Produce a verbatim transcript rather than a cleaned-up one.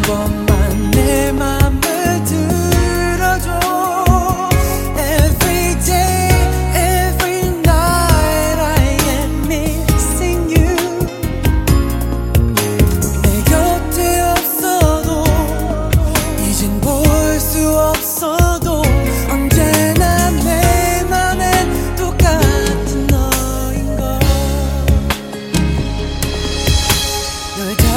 번만 내 맘을 들어줘. Every day, every night I am missing you. 내 곁에 없어도 이젠 볼 수 없어도 언제나 내 맘엔 똑같은 너인 걸. 널